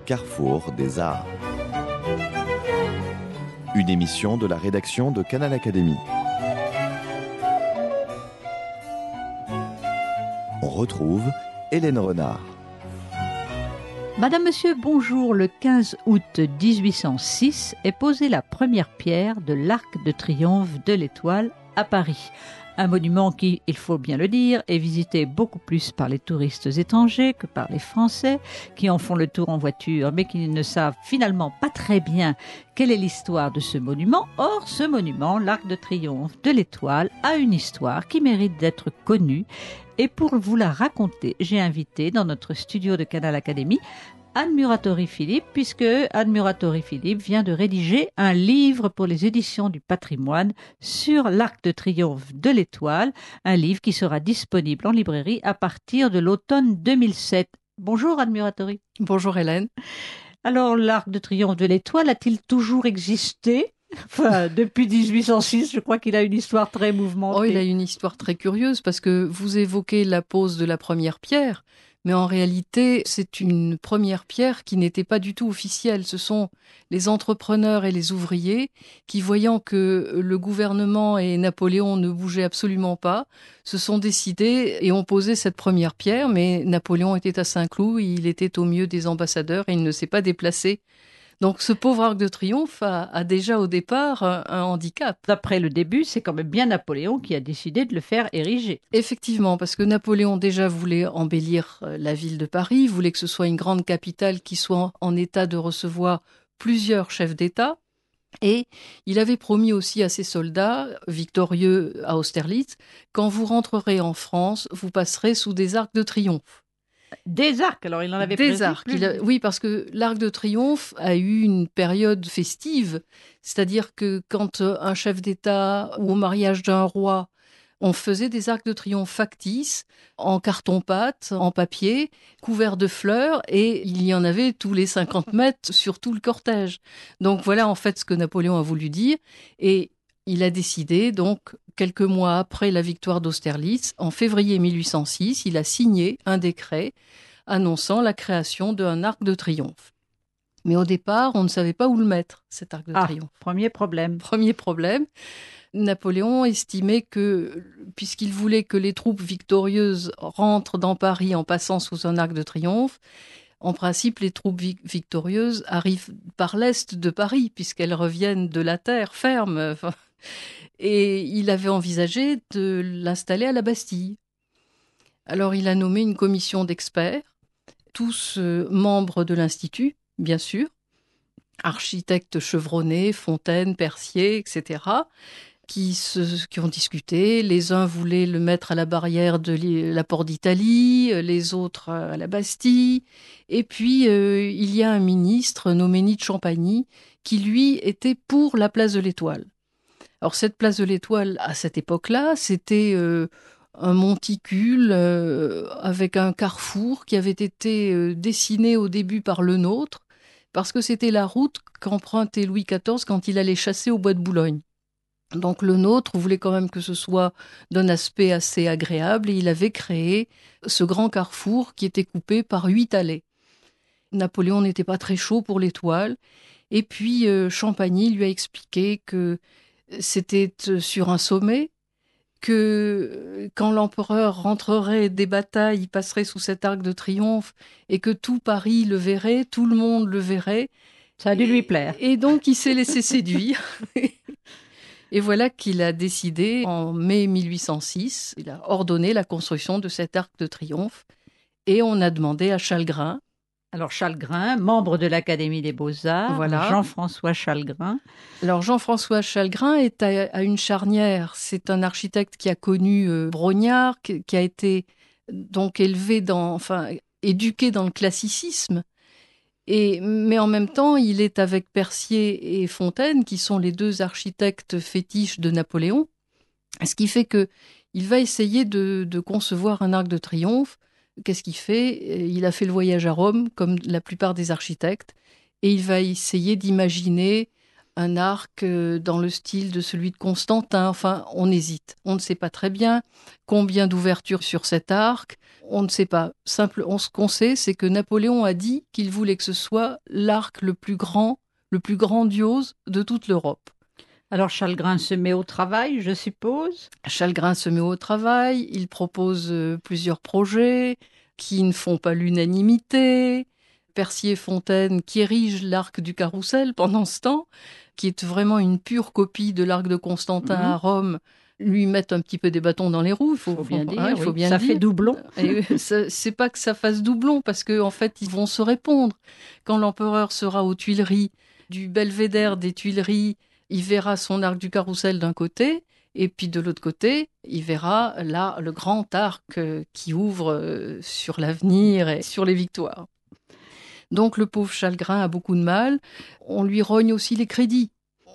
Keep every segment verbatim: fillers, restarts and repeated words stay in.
carrefour des arts. Une émission de la rédaction de Canal Académie. On retrouve Hélène Renard. Madame, Monsieur, bonjour. Le quinze août dix-huit cent six est posée la première pierre de l'Arc de Triomphe de l'Étoile à Paris. Un monument qui, il faut bien le dire, est visité beaucoup plus par les touristes étrangers que par les Français, qui en font le tour en voiture, mais qui ne savent finalement pas très bien quelle est l'histoire de ce monument. Or, ce monument, l'Arc de Triomphe de l'Étoile, a une histoire qui mérite d'être connue. Et pour vous la raconter, j'ai invité dans notre studio de Canal Académie Anne Muratori-Philippe, puisque Anne Muratori-Philippe vient de rédiger un livre pour les éditions du patrimoine sur l'Arc de Triomphe de l'Étoile, un livre qui sera disponible en librairie à partir de l'automne deux mille sept. Bonjour Anne Muratori. Bonjour Hélène. Alors, l'Arc de Triomphe de l'Étoile a-t-il toujours existé ? Enfin, depuis dix-huit cent six, je crois qu'il a une histoire très mouvementée. Oh, il a une histoire très curieuse parce que vous évoquez la pose de la première pierre, mais en réalité, c'est une première pierre qui n'était pas du tout officielle. Ce sont les entrepreneurs et les ouvriers qui, voyant que le gouvernement et Napoléon ne bougeaient absolument pas, se sont décidés et ont posé cette première pierre, mais Napoléon était à Saint-Cloud, il était au milieu des ambassadeurs et il ne s'est pas déplacé. Donc ce pauvre Arc de Triomphe a, a déjà au départ un, un handicap. D'après le début, c'est quand même bien Napoléon qui a décidé de le faire ériger. Effectivement, parce que Napoléon déjà voulait embellir la ville de Paris, voulait que ce soit une grande capitale qui soit en état de recevoir plusieurs chefs d'État. Et il avait promis aussi à ses soldats, victorieux à Austerlitz, quand vous rentrerez en France, vous passerez sous des arcs de triomphe. Des arcs, alors il en avait Des arcs. Il a, oui, parce que l'Arc de Triomphe a eu une période festive, c'est-à-dire que quand un chef d'État ou au mariage d'un roi, on faisait des arcs de triomphe factices, en carton-pâte, en papier, couverts de fleurs, et il y en avait tous les cinquante mètres sur tout le cortège. Donc voilà en fait ce que Napoléon a voulu dire, et il a décidé, donc, quelques mois après la victoire d'Austerlitz, en février mille huit cent six, il a signé un décret annonçant la création d'un arc de triomphe. Mais au départ, on ne savait pas où le mettre, cet arc de ah, triomphe. Premier problème. Premier problème. Napoléon estimait que, puisqu'il voulait que les troupes victorieuses rentrent dans Paris en passant sous un arc de triomphe, en principe, les troupes victorieuses arrivent par l'est de Paris, puisqu'elles reviennent de la terre ferme. Et il avait envisagé de l'installer à la Bastille. Alors il a nommé une commission d'experts, tous euh, membres de l'Institut, bien sûr, architectes chevronnés, Fontaine, Percier, et cetera, qui, se, qui ont discuté. Les uns voulaient le mettre à la barrière de la Porte d'Italie, les autres à la Bastille. Et puis, euh, il y a un ministre nommé Nid de Champagny qui, lui, était pour la place de l'Étoile. Alors, cette place de l'Étoile, à cette époque-là, c'était euh, un monticule euh, avec un carrefour qui avait été euh, dessiné au début par Le Nôtre, parce que c'était la route qu'empruntait Louis quatorze quand il allait chasser au bois de Boulogne. Donc Le Nôtre voulait quand même que ce soit d'un aspect assez agréable et il avait créé ce grand carrefour qui était coupé par huit allées. Napoléon n'était pas très chaud pour l'Étoile et puis euh, Champagny lui a expliqué que c'était sur un sommet, que quand l'empereur rentrerait des batailles, il passerait sous cet arc de triomphe et que tout Paris le verrait, tout le monde le verrait. Ça a dû lui plaire. Et donc il s'est laissé séduire. Et voilà qu'il a décidé, en mai mille huit cent six, il a ordonné la construction de cet arc de triomphe. Et on a demandé à Chalgrin. Alors Chalgrin, membre de l'Académie des Beaux-Arts, voilà. Jean-François Chalgrin. Alors Jean-François Chalgrin est à, à une charnière. C'est un architecte qui a connu euh, Brognard, qui, qui a été donc élevé dans, enfin, éduqué dans le classicisme. Et, mais en même temps, il est avec Percier et Fontaine, qui sont les deux architectes fétiches de Napoléon. Ce qui fait que il va essayer de, de concevoir un arc de triomphe. Qu'est-ce qu'il fait ? Il a fait le voyage à Rome, comme la plupart des architectes, et il va essayer d'imaginer un arc dans le style de celui de Constantin. Enfin, on hésite. On ne sait pas très bien combien d'ouvertures sur cet arc. On ne sait pas. Simple, on, ce qu'on sait, c'est que Napoléon a dit qu'il voulait que ce soit l'arc le plus grand, le plus grandiose de toute l'Europe. Alors Chalgrin se met au travail, je suppose. Chalgrin se met au travail. Il propose plusieurs projets qui ne font pas l'unanimité. Percier-Fontaine, qui érige l'arc du Carrousel pendant ce temps, qui est vraiment une pure copie de l'arc de Constantin mmh. à Rome, lui mettent un petit peu des bâtons dans les roues. Il faut, faut bien dire. Hein, il faut oui. bien ça dire. fait doublon. Et ça, c'est pas que ça fasse doublon, parce qu'en en fait, ils vont se répondre. Quand l'empereur sera aux Tuileries, du belvédère des Tuileries, il verra son arc du Carrousel d'un côté, et puis de l'autre côté, il verra là le grand arc qui ouvre sur l'avenir et sur les victoires. Donc le pauvre Chalgrin a beaucoup de mal. On lui rogne aussi les crédits.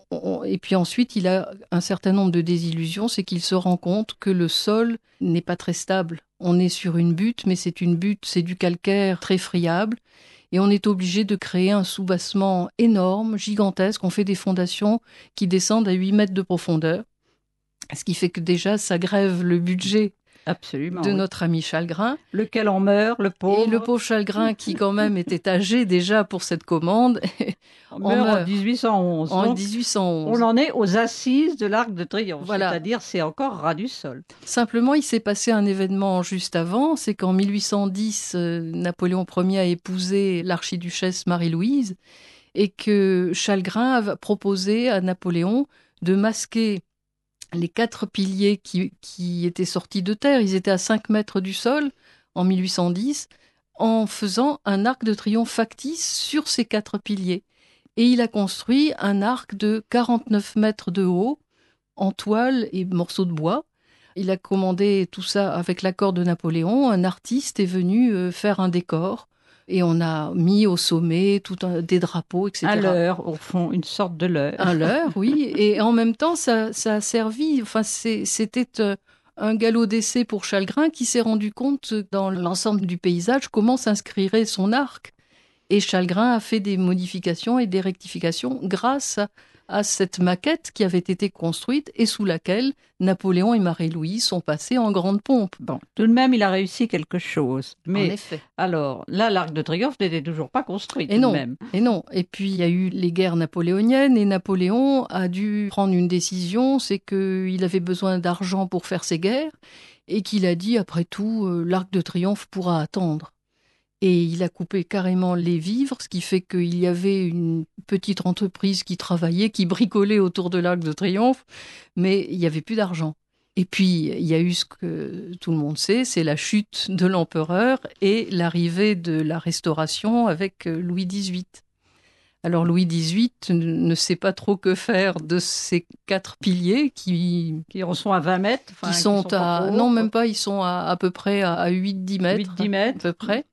Et puis ensuite, il a un certain nombre de désillusions, c'est qu'il se rend compte que le sol n'est pas très stable. On est sur une butte, mais c'est une butte, c'est du calcaire très friable. Et on est obligé de créer un soubassement énorme, gigantesque. On fait des fondations qui descendent à huit mètres de profondeur. Ce qui fait que déjà, ça grève le budget Absolument, de oui. notre ami Chalgrin. Lequel en meurt, le pauvre. Et le pauvre Chalgrin, qui quand même était âgé déjà pour cette commande, on meurt, meurt en dix-huit cent onze. En Donc, dix-huit cent onze. On en est aux assises de l'Arc de Triomphe, voilà. C'est-à-dire c'est encore ras du sol. Simplement, il s'est passé un événement juste avant, c'est qu'en mille huit cent dix, euh, Napoléon Ier a épousé l'archiduchesse Marie-Louise, et que Chalgrin a proposé à Napoléon de masquer les quatre piliers qui, qui étaient sortis de terre, ils étaient à cinq mètres du sol en mille huit cent dix, en faisant un arc de triomphe factice sur ces quatre piliers. Et il a construit un arc de quarante-neuf mètres de haut, en toile et morceaux de bois. Il a commandé tout ça avec l'accord de Napoléon. Un artiste est venu faire un décor. Et on a mis au sommet tout un, des drapeaux, et cetera. Un leurre, au fond, une sorte de leurre. Un leurre, oui. Et en même temps, ça, ça a servi. Enfin, c'est, c'était un galop d'essai pour Chalgrin qui s'est rendu compte dans l'ensemble du paysage comment s'inscrirait son arc. Et Chalgrin a fait des modifications et des rectifications grâce à, à cette maquette qui avait été construite et sous laquelle Napoléon et Marie-Louise sont passés en grande pompe. Bon, tout de même, il a réussi quelque chose. Mais en effet. Alors, là, l'Arc de Triomphe n'était toujours pas construit. Et tout non, de même. et non. Et puis, il y a eu les guerres napoléoniennes et Napoléon a dû prendre une décision, c'est qu'il avait besoin d'argent pour faire ses guerres et qu'il a dit, après tout, euh, l'Arc de Triomphe pourra attendre. Et il a coupé carrément les vivres, ce qui fait qu'il y avait une petite entreprise qui travaillait, qui bricolait autour de l'Arc de Triomphe, mais il n'y avait plus d'argent. Et puis, il y a eu ce que tout le monde sait, c'est la chute de l'empereur et l'arrivée de la Restauration avec Louis dix-huit. Alors, Louis dix-huit ne sait pas trop que faire de ces quatre piliers qui... Qui sont à vingt mètres. Qui sont, qui sont à... Non, même pas, ils sont à, à peu près à huit dix mètres. huit dix mètres. À peu près.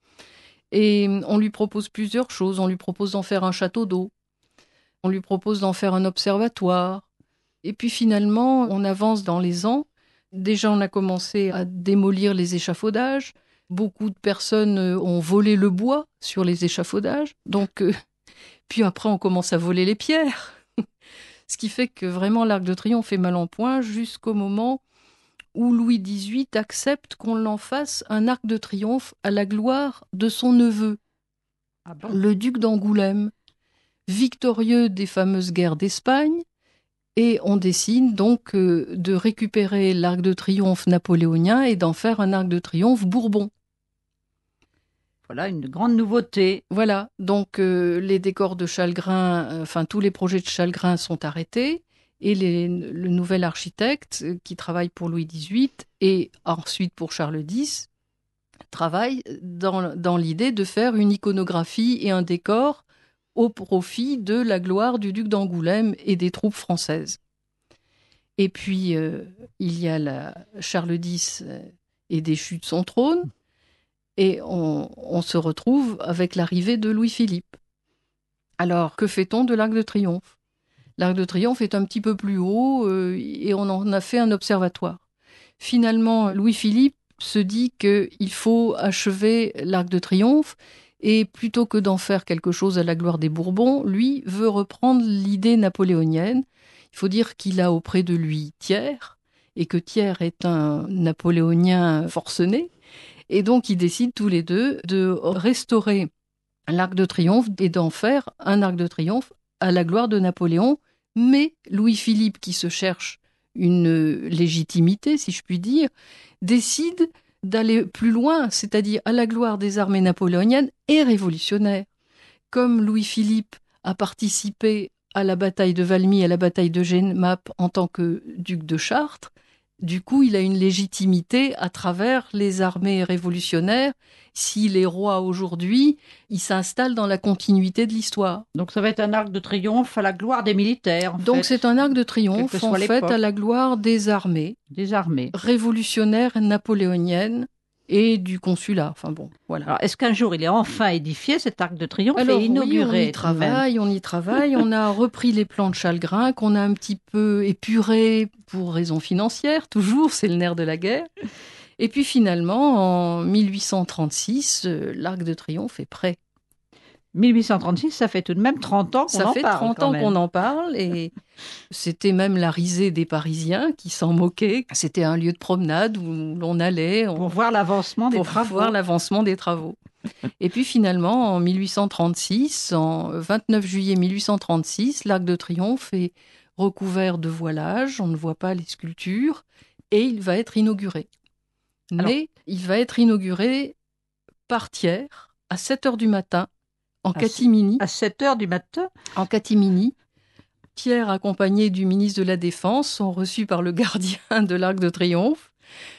Et on lui propose plusieurs choses. On lui propose d'en faire un château d'eau. On lui propose d'en faire un observatoire. Et puis finalement, on avance dans les ans. Déjà, on a commencé à démolir les échafaudages. Beaucoup de personnes ont volé le bois sur les échafaudages. Donc, euh, puis après, on commence à voler les pierres. Ce qui fait que vraiment, l'Arc de Triomphe est mal en point jusqu'au moment où Louis dix-huit accepte qu'on en fasse un arc de triomphe à la gloire de son neveu, ah bon le duc d'Angoulême, victorieux des fameuses guerres d'Espagne, et on décide donc euh, de récupérer l'arc de triomphe napoléonien et d'en faire un arc de triomphe bourbon. Voilà une grande nouveauté. Voilà, donc euh, les décors de Chalgrin, euh, enfin tous les projets de Chalgrin sont arrêtés. Et les, le nouvel architecte qui travaille pour Louis dix-huit et ensuite pour Charles X travaille dans, dans l'idée de faire une iconographie et un décor au profit de la gloire du duc d'Angoulême et des troupes françaises. Et puis, euh, il y a la, Charles X est déchu de son trône et on, on se retrouve avec l'arrivée de Louis-Philippe. Alors, que fait-on de l'Arc de Triomphe ? L'Arc de Triomphe est un petit peu plus haut euh, et on en a fait un observatoire. Finalement, Louis-Philippe se dit qu'il faut achever l'Arc de Triomphe Et plutôt que d'en faire quelque chose à la gloire des Bourbons, lui veut reprendre l'idée napoléonienne. Il faut dire qu'il a auprès de lui Thiers, et que Thiers est un napoléonien forcené. Et donc, ils décident tous les deux de restaurer l'Arc de Triomphe et d'en faire un Arc de Triomphe à la gloire de Napoléon. Mais Louis-Philippe, qui se cherche une légitimité, si je puis dire, décide d'aller plus loin, c'est-à-dire à la gloire des armées napoléoniennes et révolutionnaires. Comme Louis-Philippe a participé à la bataille de Valmy et à la bataille de Jemmapes en tant que duc de Chartres, du coup, il a une légitimité à travers les armées révolutionnaires. S'il est roi aujourd'hui, il s'installe dans la continuité de l'histoire. Donc ça va être un arc de triomphe à la gloire des militaires. En Donc fait. c'est un arc de triomphe en fait à la gloire des armées, des armées révolutionnaires napoléoniennes et du consulat. Enfin bon, voilà. Alors, est-ce qu'un jour il est enfin édifié, cet arc de triomphe, Alors, et inauguré? Oui, on y travaille, on y travaille. On a repris les plans de Chalgrin qu'on a un petit peu épurés pour raisons financières, toujours, c'est le nerf de la guerre. Et puis finalement, en mille huit cent trente-six, euh, l'Arc de Triomphe est prêt. mille huit cent trente-six, ça fait tout de même trente ans qu'on ça en fait parle. trente ans même. qu'on en parle, et c'était même la risée des Parisiens qui s'en moquaient. C'était un lieu de promenade où l'on allait on... pour voir l'avancement des pour travaux. voir l'avancement des travaux. Et puis finalement, en mille huit cent trente-six, en vingt-neuf juillet mille huit cent trente-six, l'Arc de Triomphe est recouvert de voilage, on ne voit pas les sculptures, et il va être inauguré. Alors, Mais il va être inauguré par Thiers à sept heures du matin, en catimini. À sept heures du matin En catimini. Thiers, accompagné du ministre de la Défense, sont reçus par le gardien de l'Arc de Triomphe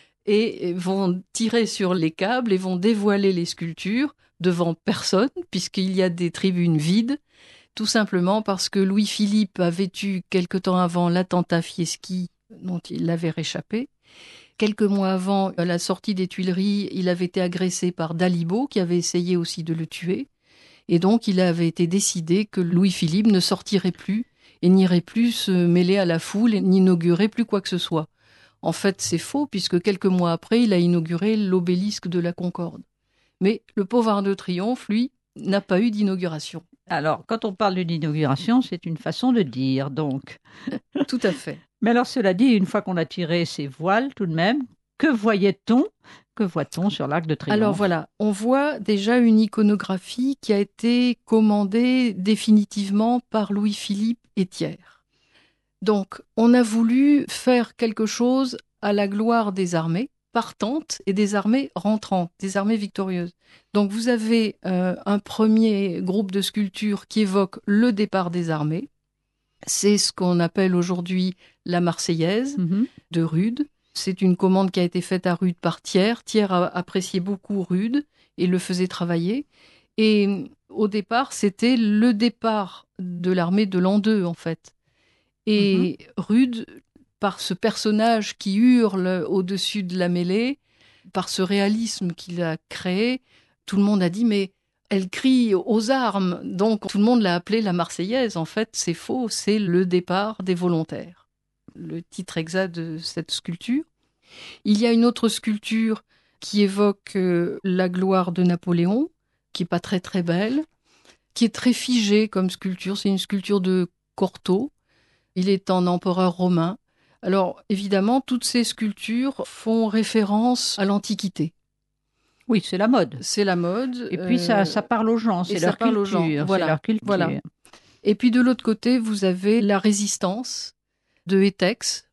et vont tirer sur les câbles et vont dévoiler les sculptures devant personne, puisqu'il y a des tribunes vides, tout simplement parce que Louis-Philippe avait eu quelque temps avant l'attentat Fieschi, dont il avait réchappé. Quelques mois avant, à la sortie des Tuileries, il avait été agressé par Dalibo, qui avait essayé aussi de le tuer. Et donc, il avait été décidé que Louis-Philippe ne sortirait plus et n'irait plus se mêler à la foule et n'inaugurer plus quoi que ce soit. En fait, c'est faux, puisque quelques mois après, il a inauguré l'obélisque de la Concorde. Mais le pauvre Arc de Triomphe, lui, n'a pas eu d'inauguration. Alors, quand on parle d'une inauguration, c'est une façon de dire, donc. Tout à fait. Mais alors, cela dit, une fois qu'on a tiré ces voiles, tout de même, que voyait-on Que voit-on sur l'Arc de Triomphe? Alors voilà, on voit déjà une iconographie qui a été commandée définitivement par Louis-Philippe et Thiers. Donc, on a voulu faire quelque chose à la gloire des armées partantes et des armées rentrantes, des armées victorieuses. Donc, vous avez euh, un premier groupe de sculptures qui évoque le départ des armées. C'est ce qu'on appelle aujourd'hui la Marseillaise mm-hmm. de Rude. C'est une commande qui a été faite à Rude par Thiers. Thiers a apprécié beaucoup Rude et le faisait travailler. Et au départ, c'était le départ de l'armée de l'an deux, en fait. Et mmh. Rude, par ce personnage qui hurle au-dessus de la mêlée, par ce réalisme qu'il a créé, tout le monde a dit « mais elle crie aux armes ». Donc tout le monde l'a appelée la Marseillaise. En fait, c'est faux, c'est le départ des volontaires. Le titre exact de cette sculpture. Il y a une autre sculpture qui évoque euh, la gloire de Napoléon, qui n'est pas très très belle, qui est très figée comme sculpture. C'est une sculpture de Cortot. Il est en empereur romain. Alors, évidemment, toutes ces sculptures font référence à l'Antiquité. Oui, c'est la mode. C'est la mode. Et puis, euh, ça, ça parle aux gens, c'est leur culture. Aux gens. Voilà, c'est leur culture. Voilà. Et puis, de l'autre côté, vous avez la Résistance de Étex.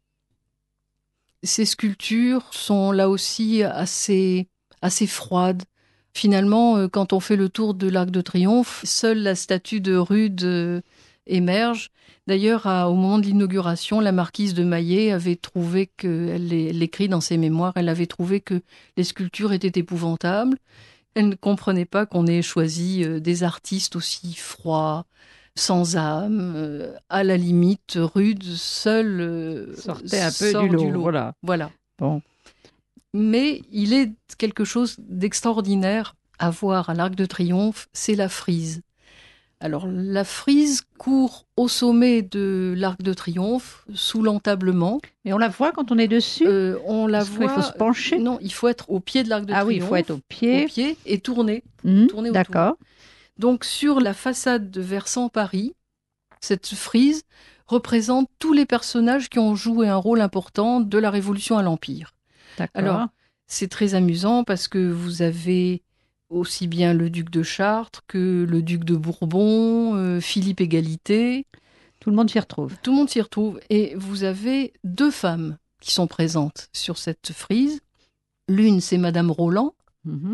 Ces sculptures sont là aussi assez, assez froides. Finalement, quand on fait le tour de l'Arc de Triomphe, seule la statue de Rude émerge. D'ailleurs, au moment de l'inauguration, la marquise de Maillet avait trouvé que, elle l'écrit dans ses mémoires, elle avait trouvé que les sculptures étaient épouvantables. Elle ne comprenait pas qu'on ait choisi des artistes aussi froids, sans âme, à la limite, Rude, seul sortait un peu du lot. Du lot. Voilà. voilà. Bon. Mais il est quelque chose d'extraordinaire à voir à l'Arc de Triomphe, c'est la frise. Alors, la frise court au sommet de l'Arc de Triomphe, sous l'entablement. Et on la voit quand on est dessus Euh, on la Parce qu'il voit. faut se pencher. Non, il faut être au pied de l'Arc de Ah Triomphe. oui, il faut être au pied. Au pied et tourner. Mmh, tourner autour. d'accord. Donc, sur la façade de versant Paris, cette frise représente tous les personnages qui ont joué un rôle important de la Révolution à l'Empire. D'accord. Alors, c'est très amusant parce que vous avez aussi bien le duc de Chartres que le duc de Bourbon, euh, Philippe Égalité. Tout le monde s'y retrouve. Tout le monde s'y retrouve. Et vous avez deux femmes qui sont présentes sur cette frise. L'une, c'est Madame Roland. Mmh.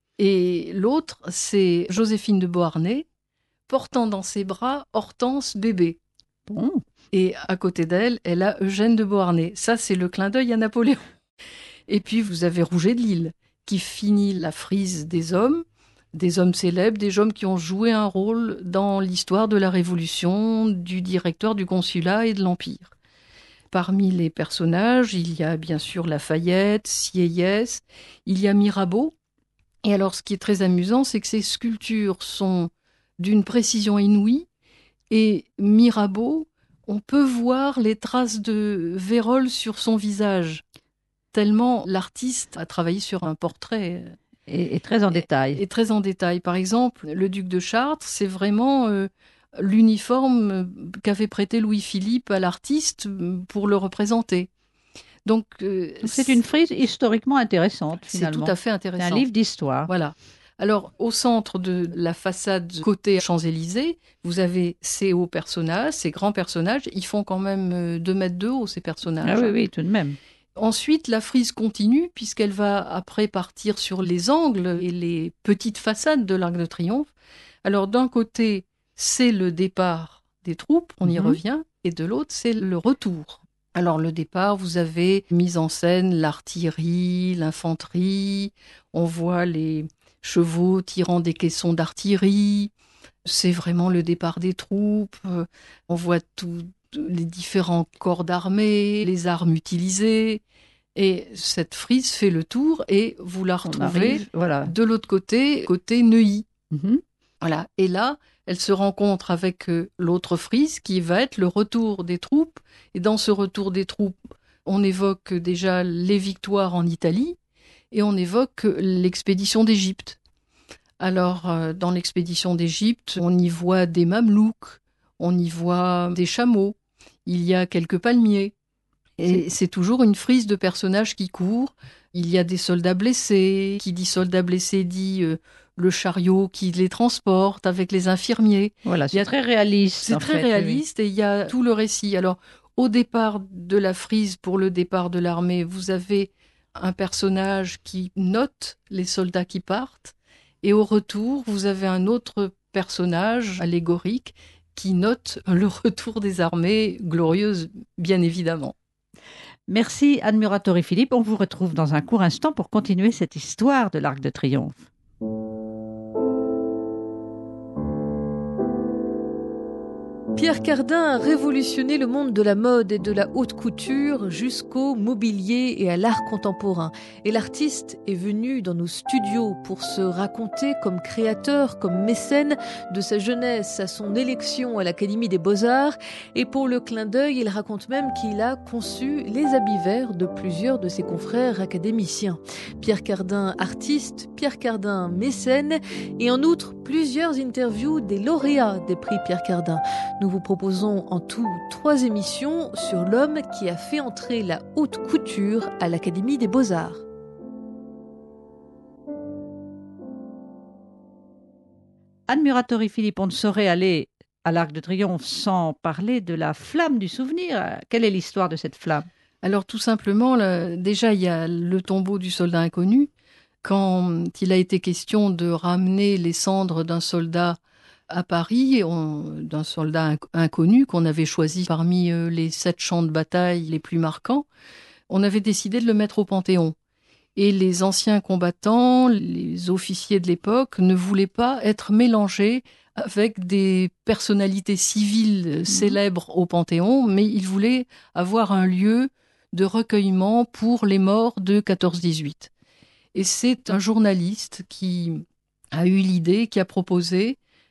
Et l'autre, c'est Joséphine de Beauharnais, portant dans ses bras Hortense bébé. Bon. Et à côté d'elle, elle a Eugène de Beauharnais. Ça, c'est le clin d'œil à Napoléon. Et puis, vous avez Rouget de Lille, qui finit la frise des hommes, des hommes célèbres, des hommes qui ont joué un rôle dans l'histoire de la Révolution, du directoire du consulat et de l'Empire. Parmi les personnages, il y a bien sûr Lafayette, Sieyès, il y a Mirabeau. Et alors, ce qui est très amusant, c'est que ces sculptures sont d'une précision inouïe. Et Mirabeau, on peut voir les traces de vérole sur son visage, tellement l'artiste a travaillé sur un portrait. Et, et très en détail. Et, et très en détail. Par exemple, le duc de Chartres, c'est vraiment euh, l'uniforme qu'avait prêté Louis-Philippe à l'artiste pour le représenter. Donc, euh, c'est une frise historiquement intéressante, c'est finalement. tout à fait intéressant. C'est un livre d'histoire. Voilà. Alors, au centre de la façade côté Champs-Élysées, vous avez ces hauts personnages, ces grands personnages. Ils font quand même deux mètres de haut, ces personnages. Ah oui, oui, tout de même. Ensuite, la frise continue, puisqu'elle va après partir sur les angles et les petites façades de l'Arc de Triomphe. Alors, d'un côté, c'est le départ des troupes, on y Mhm. revient, et de l'autre, c'est le retour. Alors, le départ, vous avez mise en scène l'artillerie, l'infanterie, on voit les chevaux tirant des caissons d'artillerie, c'est vraiment le départ des troupes, on voit tous les différents corps d'armée, les armes utilisées, et cette frise fait le tour et vous la retrouvez arrive, voilà. de l'autre côté, côté Neuilly. Mhm. Voilà. Et là, elle se rencontre avec euh, l'autre frise qui va être le retour des troupes. Et dans ce retour des troupes, on évoque déjà les victoires en Italie et on évoque l'expédition d'Égypte. Alors, euh, dans l'expédition d'Égypte, on y voit des mamelouks, on y voit des chameaux, il y a quelques palmiers. Et c'est toujours une frise de personnages qui courent. Il y a des soldats blessés. Qui dit soldats blessés dit euh, le chariot qui les transporte avec les infirmiers. Voilà, c'est Il y a- très réaliste. C'est en très fait, réaliste et il y a tout le récit. Alors, au départ de la frise, pour le départ de l'armée, vous avez un personnage qui note les soldats qui partent. Et au retour, vous avez un autre personnage allégorique qui note le retour des armées glorieuses, bien évidemment. oui. Merci Anne Muratori-Philippe. On vous retrouve dans un court instant pour continuer cette histoire de l'Arc de Triomphe. Pierre Cardin a révolutionné le monde de la mode et de la haute couture jusqu'au mobilier et à l'art contemporain. Et l'artiste est venu dans nos studios pour se raconter comme créateur, comme mécène de sa jeunesse à son élection à l'Académie des Beaux-Arts. Et pour le clin d'œil, il raconte même qu'il a conçu les habits verts de plusieurs de ses confrères académiciens. Pierre Cardin, artiste, Pierre Cardin, mécène, et en outre, plusieurs interviews des lauréats des prix Pierre Cardin. Nous vous proposons en tout trois émissions sur l'homme qui a fait entrer la haute couture à l'Académie des Beaux-Arts. Anne Muratori-Philippe, on ne saurait aller à l'Arc de Triomphe sans parler de la flamme du souvenir. Quelle est l'histoire de cette flamme ? Alors tout simplement, là, déjà il y a le tombeau du soldat inconnu. Quand il a été question de ramener les cendres d'un soldat à Paris, on, d'un soldat inconnu qu'on avait choisi parmi euh, les sept champs de bataille les plus marquants, on avait décidé de le mettre au Panthéon. Et les anciens combattants, les officiers de l'époque, ne voulaient pas être mélangés avec des personnalités civiles mmh. célèbres au Panthéon, mais ils voulaient avoir un lieu de recueillement pour les morts de quatorze dix-huit. Et c'est un journaliste qui a eu l'idée, qui a proposé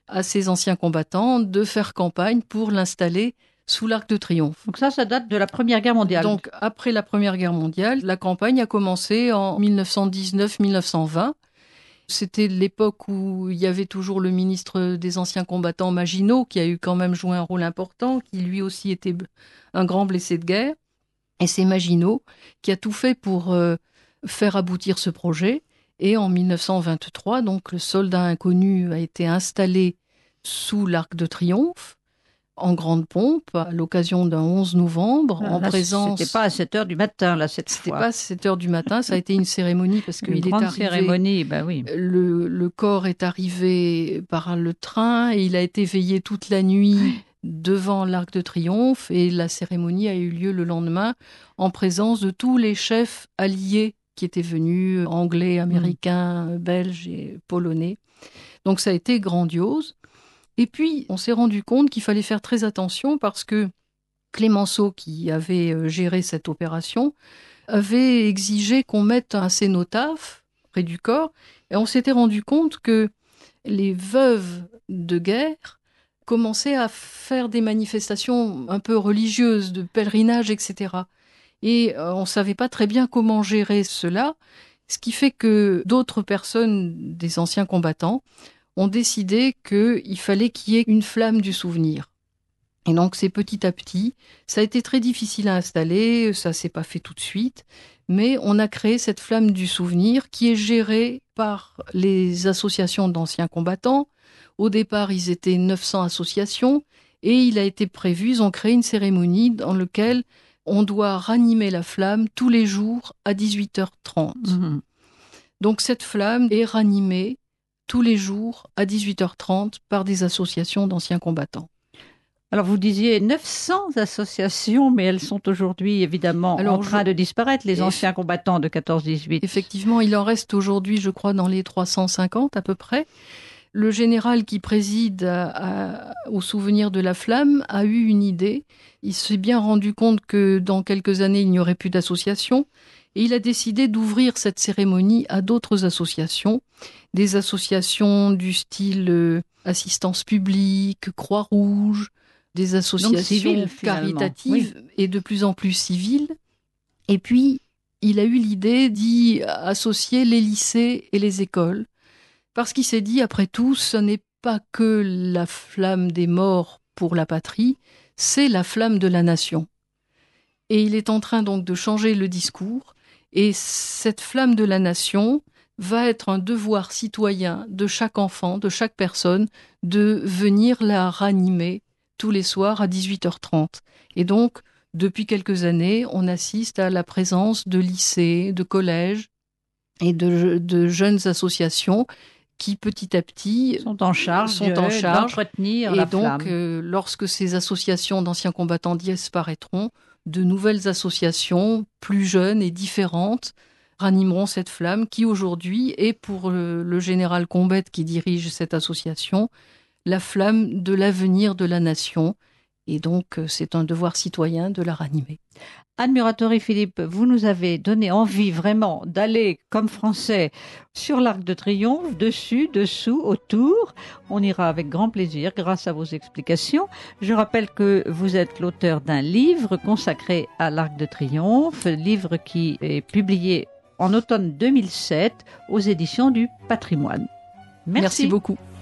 à ces anciens combattants de faire campagne pour l'installer sous l'Arc de Triomphe. Donc ça, ça date de la Première Guerre mondiale. Donc après la Première Guerre mondiale, la campagne a commencé en dix-neuf cent dix-neuf dix-neuf cent vingt. C'était l'époque où il y avait toujours le ministre des anciens combattants Maginot, qui a eu quand même joué un rôle important, qui lui aussi était un grand blessé de guerre. Et c'est Maginot qui a tout fait pour euh, faire aboutir ce projet. Et en dix-neuf cent vingt-trois, donc, le soldat inconnu a été installé sous l'Arc de Triomphe, en grande pompe, à l'occasion d'un onze novembre, Ah, en là, présence... C'était pas à sept heures du matin, là, cette C'était fois. pas à sept heures du matin, ça a été une cérémonie, parce Une qu'il est grande arrivé... cérémonie, ben oui. Le, le corps est arrivé par le train et il a été veillé toute la nuit devant l'Arc de Triomphe, et la cérémonie a eu lieu le lendemain en présence de tous les chefs alliés qui étaient venus, anglais, américains, mmh. belges et polonais. Donc ça a été grandiose. Et puis, on s'est rendu compte qu'il fallait faire très attention parce que Clémenceau, qui avait géré cette opération, avait exigé qu'on mette un cénotaphe près du corps. Et on s'était rendu compte que les veuves de guerre commençaient à faire des manifestations un peu religieuses, de pèlerinage, et cetera. Et on ne savait pas très bien comment gérer cela, ce qui fait que d'autres personnes, des anciens combattants, ont décidé qu'il fallait qu'il y ait une flamme du souvenir. Et donc c'est petit à petit, ça a été très difficile à installer, ça s'est pas fait tout de suite, mais on a créé cette flamme du souvenir qui est gérée par les associations d'anciens combattants. Au départ, ils étaient neuf cents associations, et il a été prévu, ils ont créé une cérémonie dans laquelle on doit ranimer la flamme tous les jours à dix-huit heures trente. Mmh. Donc cette flamme est ranimée tous les jours à dix-huit heures trente par des associations d'anciens combattants. Alors vous disiez neuf cents associations, mais elles sont aujourd'hui évidemment Alors, en train je... de disparaître, les anciens combattants de quatorze dix-huit. Effectivement, il en reste aujourd'hui, je crois, dans les trois cent cinquante à peu près. Le général qui préside à, à, au souvenir de la flamme a eu une idée. Il s'est bien rendu compte que dans quelques années, il n'y aurait plus d'associations. Et il a décidé d'ouvrir cette cérémonie à d'autres associations, des associations du style euh, assistance publique, Croix-Rouge, des associations civile, caritatives oui. et de plus en plus civiles. Et puis, il a eu l'idée d'y associer les lycées et les écoles, parce qu'il s'est dit, après tout, ce n'est pas que la flamme des morts pour la patrie, c'est la flamme de la nation. Et il est en train donc de changer le discours. Et cette flamme de la nation va être un devoir citoyen de chaque enfant, de chaque personne, de venir la ranimer tous les soirs à dix-huit heures trente. Et donc, depuis quelques années, on assiste à la présence de lycées, de collèges et de, de jeunes associations qui, petit à petit, sont en charge, sont en charge d'entretenir et la donc, flamme. Euh, lorsque ces associations d'anciens combattants disparaîtront, de nouvelles associations plus jeunes et différentes ranimeront cette flamme qui aujourd'hui est pour le, le général Combette qui dirige cette association la flamme de l'avenir de la nation, et donc c'est un devoir citoyen de la ranimer. Anne Muratori-Philippe, vous nous avez donné envie vraiment d'aller comme Français sur l'Arc de Triomphe, dessus, dessous, autour. On ira avec grand plaisir grâce à vos explications. Je rappelle que vous êtes l'auteur d'un livre consacré à l'Arc de Triomphe, livre qui est publié en automne deux mille sept aux éditions du Patrimoine. Merci, Merci beaucoup.